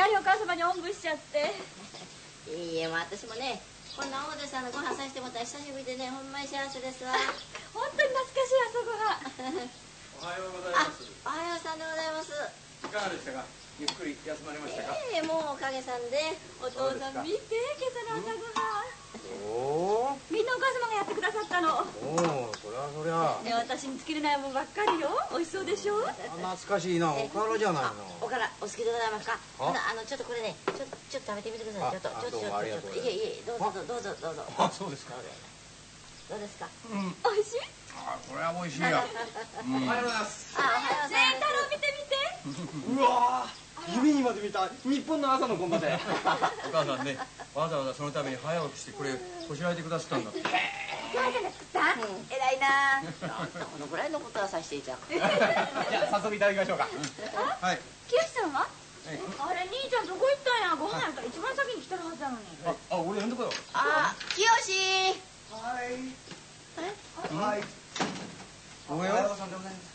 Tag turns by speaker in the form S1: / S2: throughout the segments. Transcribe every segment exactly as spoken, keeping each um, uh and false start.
S1: りお母様におんぶしちゃって。
S2: いいえ、もう私もね、こんな大手さんのご飯させてもらったら久しぶりでね、ほんまに幸せですわ。
S1: 本当に懐かしい朝ごはん。
S3: おはようございます。
S2: おはようさんでございます。
S3: いかがでしたか。ゆっくり休まれましたか。
S2: ええ、もうおかげさんで。
S1: お父さん見て、今朝の朝ごはん。
S4: おお。
S1: みんなお母様がやってくださったの。
S4: おお、そりゃそりゃ。
S1: ね、私に尽きれないもんばっかりよ。美味しそうでしょ。
S4: 懐かしいな、おからじゃないの。
S2: おからお好きでございますか。あの、あのちょっとこれね、ちょっとちょっと食べてみてください。ちょっとちょっとちょっとちょっと。いえいえ、どうぞどうぞどうぞ。
S4: あ、そうですか。
S2: どうですか。
S4: うん。
S1: 美味しい。
S4: あ、これは美味しいや。
S3: おはようございます。
S2: あ、おはようさん。
S1: ね、太郎見て見て。
S5: うわー、夢にまで見た日本の朝の献立。
S3: お母さんね、わざわざそのために早起きしてこれこしらえてくださったんだって。
S1: お母さんが作った。偉いな。
S2: このぐらいのことはさせていた。
S5: じゃあ早速いただきましょうか。
S3: はい。
S1: きよしさんは。あれ、兄ちゃんどこ行ったんや。ご飯やったら一番先に来てるはずなのに。
S3: あ、あ、俺呼んでこよう。
S2: あ、きよし。
S5: はい。
S2: え。
S5: はい。
S3: おはよう。
S5: さんでございます。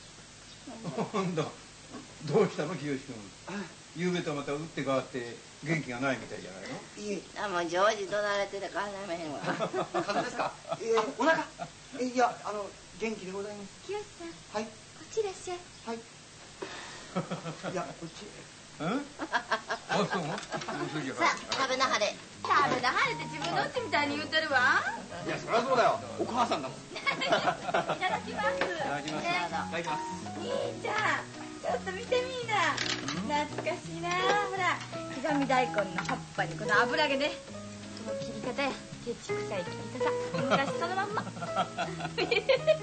S4: なんだ。どうしたの、清君。夕べとまた打って変わって元気がないみたいじゃないの。
S5: いえ。
S2: あ、もう常時怒鳴られてたから考えめへんわ。
S5: 風邪ですか。えー、お腹。え、いや、あの元気でございます。
S1: きよしさん。
S5: はい。
S1: こっちいらっしゃい。
S5: はい。いや、こっち。
S4: うん？あ、そう？
S2: さあ、食べなはれ。
S1: 食べなはれって自分のうちみたいに言ってるわ。
S5: いや、そりゃそうだよ。お母さんだもん。
S1: いただきます。い
S5: ただきます。いただきます。
S1: 兄ちゃん、ちょっと見てみーな。懐かしいな。ほら、刻み大根の葉っぱにこの油揚げで、この切り方やケチくさい切り方、昔そのまんま。カサカサ見て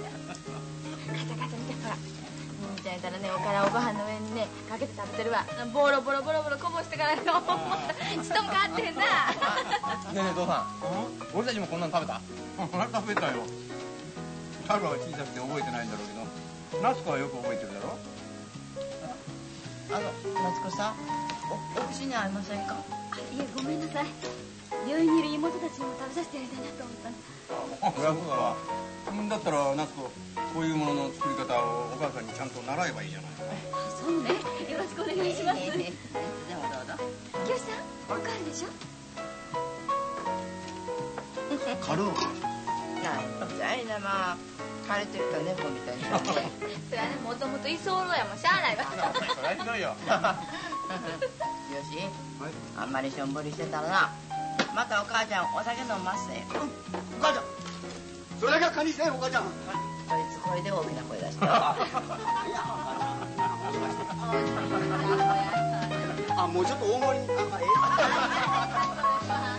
S1: ほら。みたいなね、おからおご飯の上にねかけて食べてるわ。ボロボロボロボロこぼしてからのちとも変わってへんな。
S5: ねえねえ、父さん。俺たちもこんなの食べた？
S4: 食べたよ。タルは小さくて覚えてないんだろうけど、夏子はよく覚えてるだろ。
S2: あの、夏子さん、お、お口に合いませんか？
S1: あ、いえ、ごめんなさい。病院にいる妹たちにも食べさせてやりたいなと思ったの。
S4: あ、そりゃそうだわ。だったら夏子、こういうものの作り方をお母さんにちゃんと習えばいいじゃない。
S1: あ、そうね。よろしくお願いします。
S2: でもどうぞ。
S1: きよしさん、おかわりでしょ。
S4: カルー。
S2: なんじゃいな、まあ枯れてるから猫みたいに。
S1: それはね、もともと居候やもんしゃあないわ。
S5: そりゃひどいよ。
S2: よし、あんまりしょんぼりしてたらな、またお母ちゃんお酒飲ますね。
S5: お母ちゃん。それだけは堪忍せん、お母ちゃん。
S2: こいつこれで大きな声出した。
S5: あ、もうちょっと大盛りに。あ、ええ。